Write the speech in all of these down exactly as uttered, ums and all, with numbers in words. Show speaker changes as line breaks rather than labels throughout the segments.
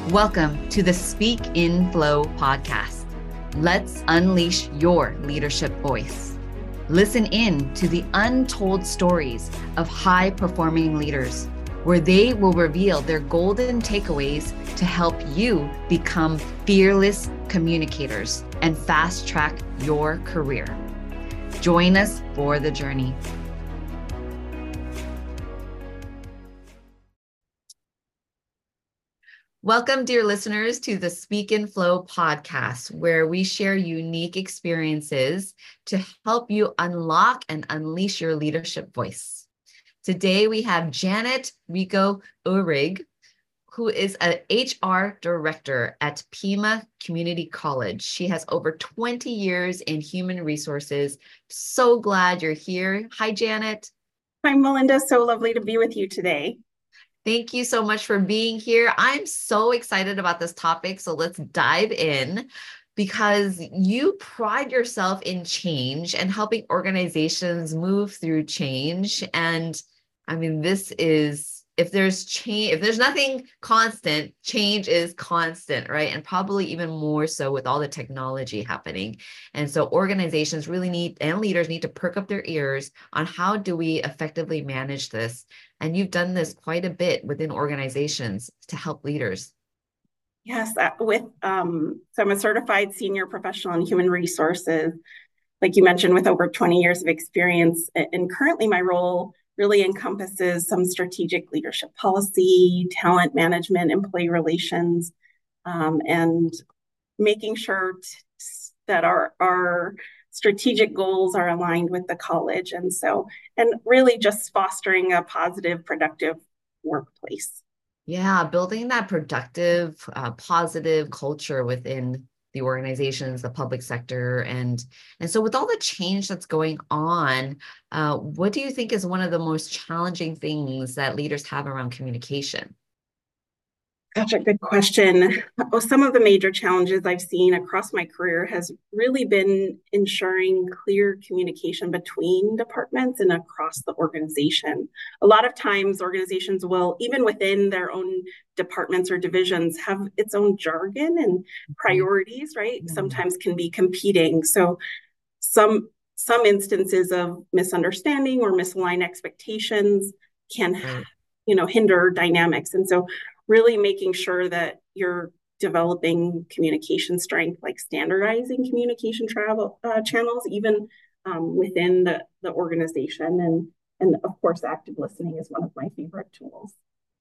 Welcome to the Speak in Flow podcast. Let's unleash your leadership voice. Listen in to the untold stories of high-performing leaders, where they will reveal their golden takeaways to help you become fearless communicators and fast-track your career. Join us for the journey. Welcome, dear listeners, to the Speak in Flow podcast, where we share unique experiences to help you unlock and unleash your leadership voice. Today, we have Janet Rico Uhrig, who is an H R director at Pima Community College. She has over twenty years in human resources. So glad you're here. Hi, Janet.
Hi, Melinda. So lovely to be with you today.
Thank you so much for being here. I'm so excited about this topic. So let's dive in, because you pride yourself in change and helping organizations move through change. And I mean, this is, if there's change, if there's nothing constant, change is constant, right? And probably even more so with all the technology happening. And so organizations really need, and leaders need to perk up their ears on how do we effectively manage this. And you've done this quite a bit within organizations to help leaders.
Yes, uh, with um, so I'm a certified senior professional in human resources, like you mentioned, with over twenty years of experience. And currently my role really encompasses some strategic leadership policy, talent management, employee relations, um, and making sure t- that our, our strategic goals are aligned with the college. And so, and really just fostering a positive, productive workplace.
Yeah, building that productive, uh, positive culture within the organizations, the public sector. And, and so with all the change that's going on, uh, what do you think is one of the most challenging things that leaders have around communication?
Such a good question. Well, some of the major challenges I've seen across my career has really been ensuring clear communication between departments and across the organization. A lot of times organizations will, even within their own departments or divisions, have its own jargon and priorities, right?
Mm-hmm.
Sometimes can be competing. So some some instances of misunderstanding or misaligned expectations can,
Right.
you know, hinder dynamics. And so really making sure that you're developing communication strength, like standardizing communication travel uh, channels, even um, within the, the organization. And, and of course, active listening is one of my favorite tools.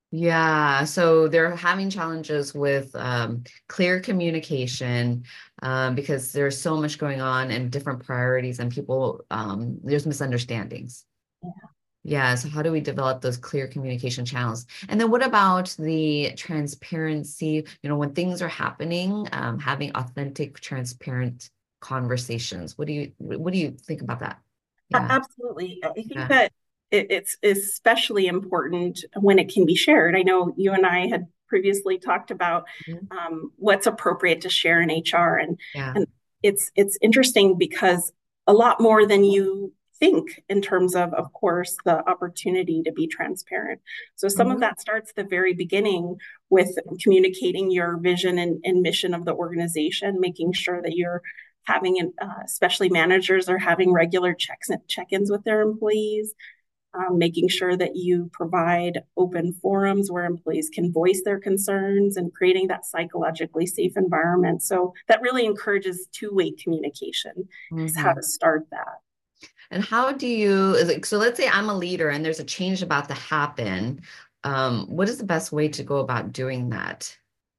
Yeah, so they're having challenges with um, clear communication um, because there's so much going on and different priorities, and people, um, there's misunderstandings.
Yeah.
Yeah, so how do we develop those clear communication channels? And then what about the transparency, you know, when things are happening, um, having authentic, transparent conversations? What do you what do you think about that? Yeah.
Absolutely. I think
Yeah.
that it, it's especially important when it can be shared. I know you and I had previously talked about
Mhm.
um, what's appropriate to share in H R, and
Yeah.
and it's it's interesting because a lot more than you think in terms of, of course, the opportunity to be transparent. So some of
Mhm.
that starts at the very beginning with communicating your vision and, and mission of the organization, making sure that you're having, uh, especially managers are having regular checks and check-ins with their employees, um, making sure that you provide open forums where employees can voice their concerns and creating that psychologically safe environment. So that really encourages two-way communication is how
Mhm.
to start that.
And how do you, is it- so let's say I'm a leader and there's a change about to happen. Um, what is the best way to go about doing that?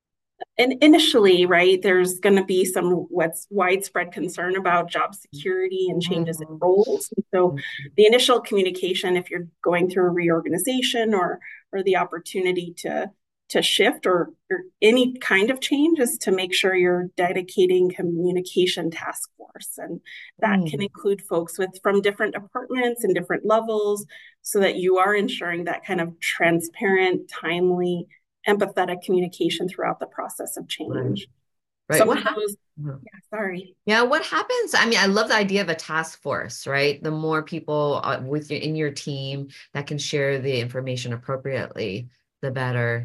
And initially, right, there's going to be some what's widespread concern about job security and changes in
Mhm.
roles. And so
Mhm.
the initial communication, if you're going through a reorganization or or the opportunity to to shift or, or any kind of change, is to make sure you're dedicating communication task force. And that can
Mhm.
include folks with from different departments and different levels, so that you are ensuring that kind of transparent, timely, empathetic communication throughout the process of
Right.
change.
Right.
Some
What
of
hap-
those,
Mhm.
yeah, sorry.
Yeah, what happens? I mean, I love the idea of a task force, right? The more people uh, with you in your team that can share the information appropriately, the better.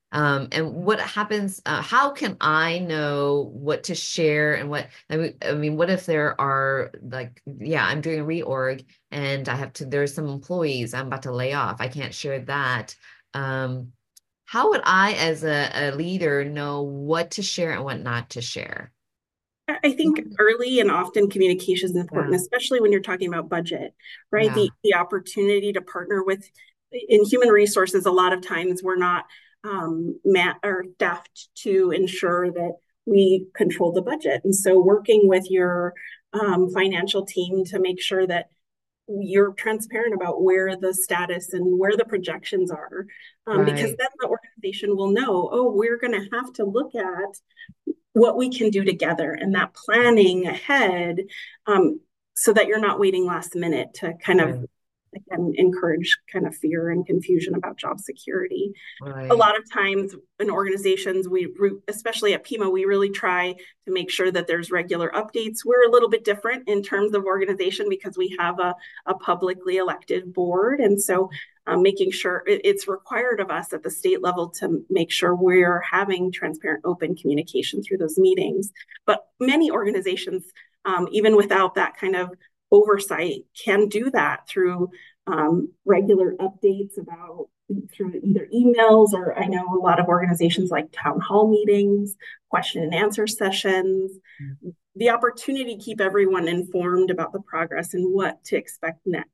Um, and what happens, uh, how can I know what to share and what, I mean, I mean, what if there are like, yeah, I'm doing a reorg and I have to, there's some employees I'm about to lay off. I can't share that. Um, how would I, as a, a leader, know what to share and what not to share?
I think early and often communication is important,
Yeah,
especially when you're talking about budget, right?
yeah,
The the opportunity to partner with in human resources, a lot of times we're not um, mat or staffed to ensure that we control the budget. And so working with your um, financial team to make sure that you're transparent about where the status and where the projections are, um, because
right,
then the organization will know, oh, we're going to have to look at what we can do together and that planning ahead, um, so that you're not waiting last minute to kind of,
right,
again, encourage kind of fear and confusion about job security. A
right,
lot of times in organizations, we, especially at Pima, we really try to make sure that there's regular updates. We're a little bit different in terms of organization because we have a, a publicly elected board. And so um, making sure it's required of us at the state level to make sure we're having transparent, open communication through those meetings. But many organizations, um, even without that kind of oversight, can do that through um, regular updates about through either emails, or I know a lot of organizations like town hall meetings, question and answer sessions, the opportunity to keep everyone informed about the progress and what to expect next.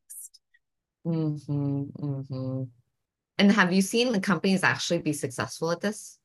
mm-hmm, mm-hmm. And have you seen the companies actually be successful at this?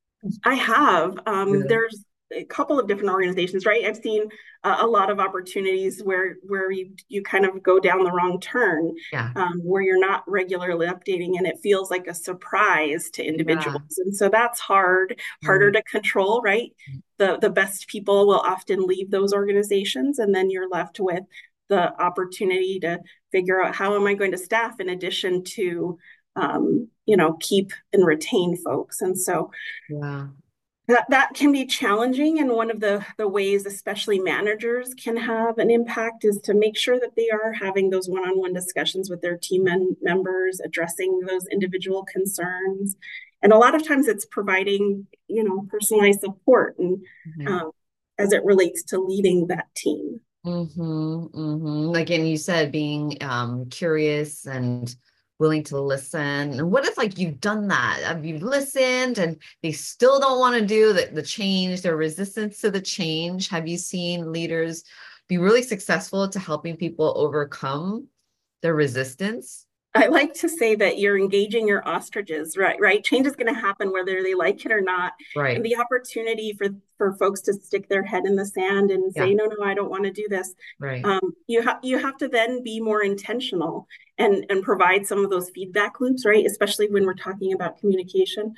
I have. Um,
Really?
there's a couple of different organizations, right? I've seen uh, a lot of opportunities where where you you kind of go down the wrong turn,
Yeah,
um, where you're not regularly updating, and it feels like a surprise to
yeah,
individuals, and so that's hard, harder
right.
to control, right? The the best people will often leave those organizations, and then you're left with the opportunity to figure out how am I going to staff in addition to um, you know keep and retain folks, and so
Yeah.
that that can be challenging. And one of the the ways especially managers can have an impact is to make sure that they are having those one-on-one discussions with their team members, addressing those individual concerns, and a lot of times it's providing you know personalized support and
Mhm.
um, as it relates to leading that team.
Mm-hmm, mm-hmm. Like, and you said being um curious and willing to listen. And what if like you've done that? Have you listened and they still don't want to do the, the change, their resistance to the change? Have you seen leaders be really successful to helping people overcome their resistance?
I like to say that you're engaging your ostriches, right? Right. Change is going to happen whether they like it or not. And
Right.
the opportunity for for folks to stick their head in the sand and
Yeah.
say, no, no, I don't want to do this.
Right.
Um, you have you have to then be more intentional and and provide some of those feedback loops, right? Especially when we're talking about communication,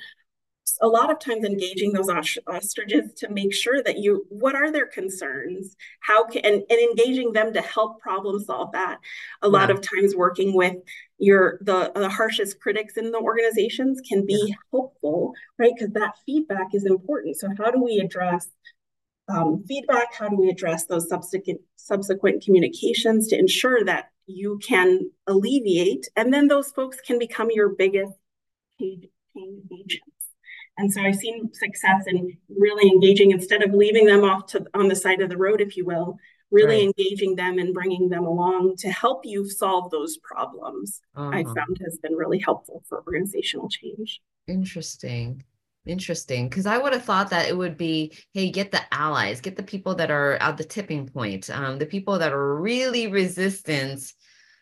a lot of times engaging those ostriches to make sure that you what are their concerns, how can and, and engaging them to help problem solve that. A lot
Yeah.
of times working with your the, the harshest critics in the organizations can
Yeah.
be helpful, right? Because that feedback is important. So how do we address um, feedback? How do we address those subsequent subsequent communications to ensure that you can alleviate, and then those folks can become your biggest change agents. And so I've seen success in really engaging instead of leaving them off to on the side of the road, if you will, really
Right.
engaging them and bringing them along to help you solve those problems. I
Uh-huh.
found has been really helpful for organizational change.
Interesting. Interesting. Because I would have thought that it would be, hey, get the allies, get the people that are at the tipping point, um, the people that are really resistant,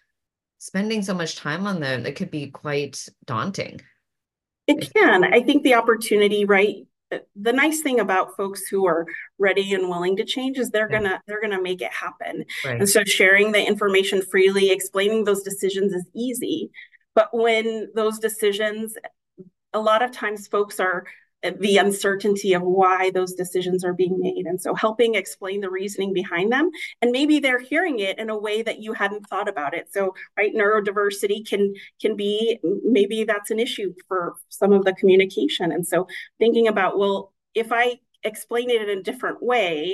spending so much time on them, it could be quite daunting.
It
If,
can. I think the opportunity, right? The nice thing about folks who are ready and willing to change is they're
yeah,
gonna they're gonna make it happen. And
right.
so sharing the information freely, explaining those decisions is easy. But when those decisions, a lot of times folks are the uncertainty of why those decisions are being made. And so helping explain the reasoning behind them. And maybe they're hearing it in a way that you hadn't thought about it. So, right, neurodiversity can can be, maybe that's an issue for some of the communication. And so thinking about, well, if I explain it in a different way,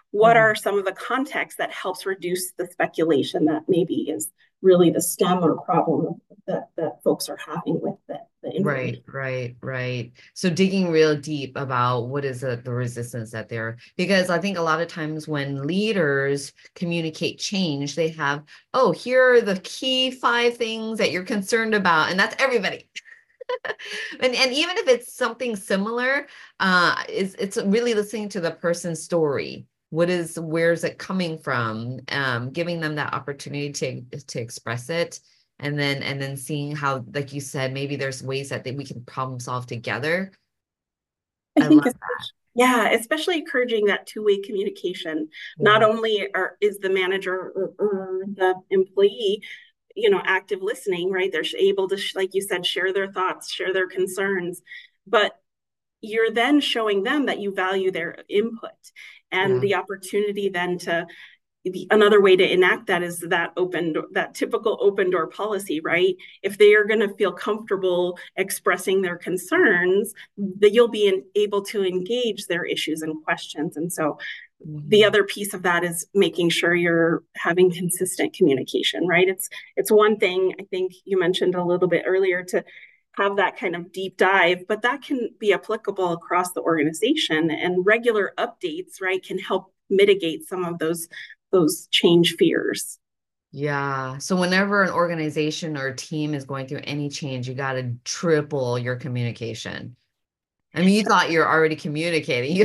what
Mhm.
are some of the context that helps reduce the speculation that maybe is really the stem or problem that, that folks are having with the, the
Right,
information.
right, right. So digging real deep about what is the, the resistance that they're, because I think a lot of times when leaders communicate change, they have, oh, here are the key five things that you're concerned about, and that's everybody. and and even if it's something similar, uh, it's it's really listening to the person's story. What is, where's it coming from? Um, giving them that opportunity to to express it, and then and then seeing how, like you said, maybe there's ways that they, we can problem solve together.
I
I
think,
love
especially, yeah, especially encouraging that two-way communication. Not
that.
only are, is the manager or, or the employee, you know, active listening, right? They're able to, like you said, share their thoughts, share their concerns, but you're then showing them that you value their input and
Yeah.
the opportunity then to the, another way to enact that is that open that typical open door policy, right? If they are going to feel comfortable expressing their concerns, that you'll be in, able to engage their issues and questions. And so the
Mhm.
other piece of that is making sure you're having consistent communication, right? It's it's one thing, I think you mentioned a little bit earlier, to have that kind of deep dive, but that can be applicable across the organization, and regular updates, right, can help mitigate some of those those change fears.
Yeah. So whenever an organization or team is going through any change, you got to triple your communication. I mean, you thought you're already communicating.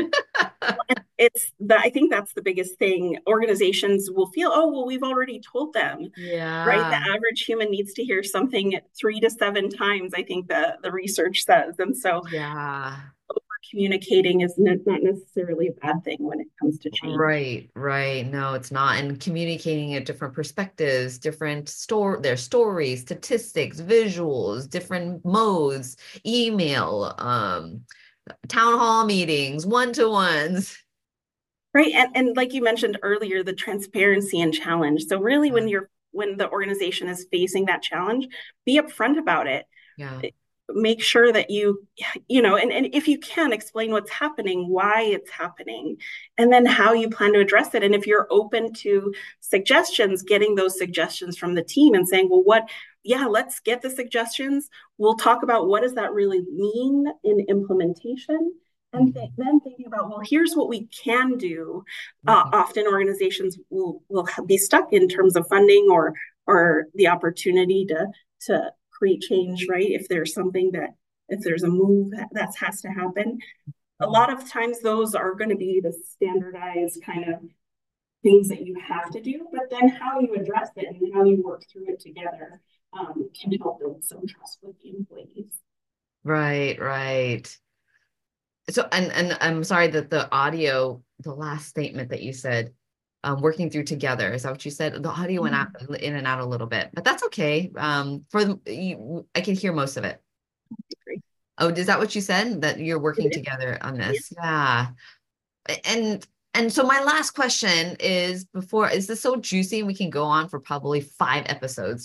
It's the I think that's the biggest thing. Organizations will feel, oh, well, we've already told them, right? The
Yeah.
average human needs to hear something three to seven times, I think the, the research says. And so
Yeah.
communicating is not necessarily a bad thing when it comes to change.
Right, right. No, it's not. And communicating at different perspectives, different store, their stories, statistics, visuals, different modes, email, um, town hall meetings, one-to-ones.
Right. And, and like you mentioned earlier, the transparency and challenge. So really
Yeah.
when you're when the organization is facing that challenge, be upfront about it.
Yeah.
Make sure that you you know and, and if you can, explain what's happening, why it's happening, and then how you plan to address it. And if you're open to suggestions, getting those suggestions from the team and saying, well, what yeah, let's get the suggestions. We'll talk about what does that really mean in implementation, and th-
Mhm.
then thinking about, well, here's what we can do. Uh,
Mhm.
often organizations will will be stuck in terms of funding or or the opportunity to to create change, right? If there's something that, if there's a move that, that has to happen, a
Mhm.
lot of times those are going to be the standardized kind of things that you have to do, but then how you address it and how you work through it together um, can help build some trust with the employees.
Right, right. So, and and I'm sorry that the audio, the last statement that you said, um, working through together, is that what you said? The audio went out in and out a little bit, but that's okay. Um, for the, you, I can hear most of it.
Great.
Oh, is that what you said? That you're
It
working
is.
together on
Yeah.
this? Yeah. And and so my last question is, before, is this so juicy? We can go on for probably five episodes.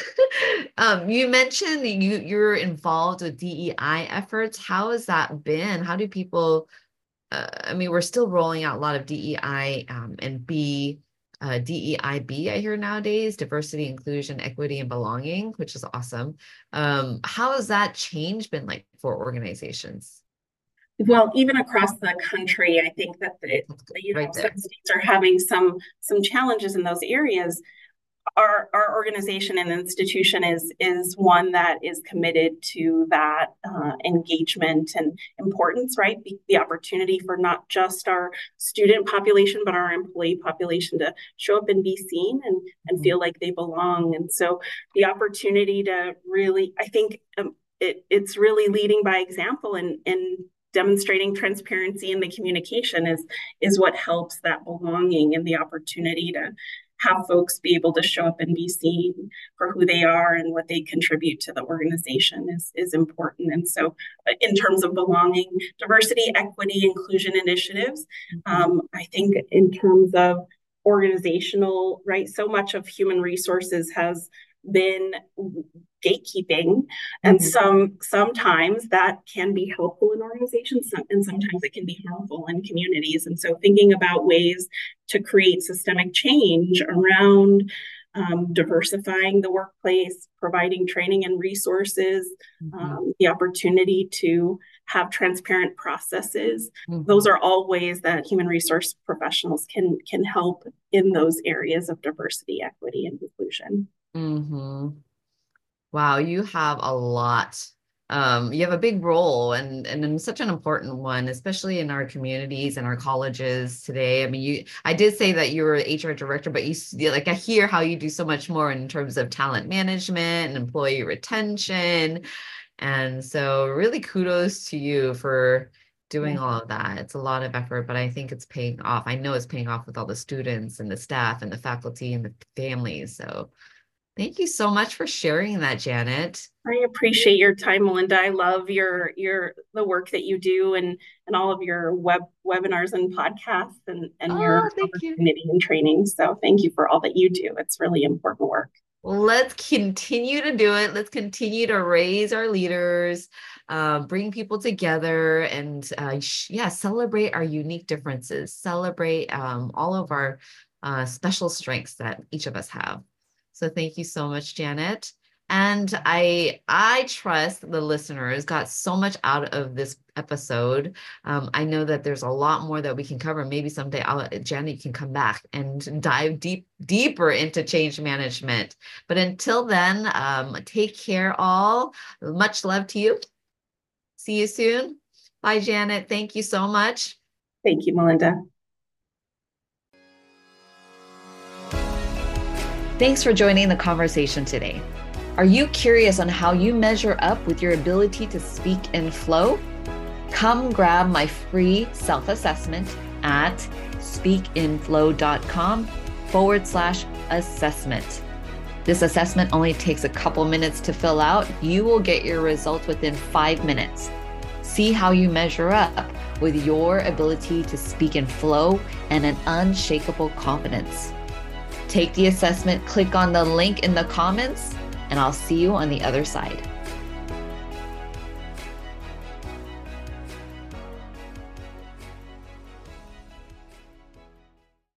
um, you mentioned that you you're involved with D E I efforts. How has that been? How do people, uh, I mean, we're still rolling out a lot of D E I um, and B, uh, D E I B, I hear nowadays, diversity, inclusion, equity, and belonging, which is awesome. Um, how has that change been like for organizations?
Well, even across the country, I think that the, you know,
Right
some
there.
states are having some some challenges in those areas. our our organization and institution is is one that is committed to that uh, engagement and importance, right? The, the opportunity for not just our student population, but our employee population to show up and be seen and and
Mhm.
feel like they belong. And so the opportunity to really, I think, um, it, it's really leading by example and and demonstrating transparency in the communication is is what helps that belonging and the opportunity to have folks be able to show up and be seen for who they are and what they contribute to the organization is, is important. And so, uh, in terms of belonging, diversity, equity, inclusion initiatives,
Mhm.
um, I think in terms of organizational, right, so much of human resources has been gatekeeping. And
Mhm.
some sometimes that can be helpful in organizations, and sometimes it can be harmful in communities. And so thinking about ways to create systemic change around um, diversifying the workplace, providing training and resources,
Mhm.
um, the opportunity to have transparent processes. Those
Mhm.
are all ways that human resource professionals can can help in those areas of diversity, equity, and inclusion.
Mhm. Wow, you have a lot. Um, you have a big role and and in such an important one, especially in our communities and our colleges today. I mean, you I did say that you were H R director, but you s- like I hear how you do so much more in terms of talent management and employee retention. And so really kudos to you for doing
Yeah.
all of that. It's a lot of effort, but I think it's paying off. I know it's paying off with all the students and the staff and the faculty and the families. So thank you so much for sharing that, Janet.
I appreciate your time, Melinda. I love your your the work that you do, and and all of your web webinars and podcasts, and and your
Oh, thank you.
opportunity and training. So thank you for all that you do. It's really important work.
Let's continue to do it. Let's continue to raise our leaders, uh, bring people together, and uh, sh- yeah, celebrate our unique differences. Celebrate um, all of our uh, special strengths that each of us have. So thank you so much, Janet. And I I trust the listeners got so much out of this episode. Um, I know that there's a lot more that we can cover. Maybe someday I'll, Janet, you can come back and dive deep deeper into change management. But until then, um, take care all. Much love to you. See you soon. Bye, Janet. Thank you so much.
Thank you, Melinda.
Thanks for joining the conversation today. Are you curious on how you measure up with your ability to speak in flow? Come grab my free self-assessment at speakinflow.com forward slash assessment. This assessment only takes a couple minutes to fill out. You will get your results within five minutes. See how you measure up with your ability to speak in flow and an unshakable confidence. Take the assessment, click on the link in the comments, and I'll see you on the other side.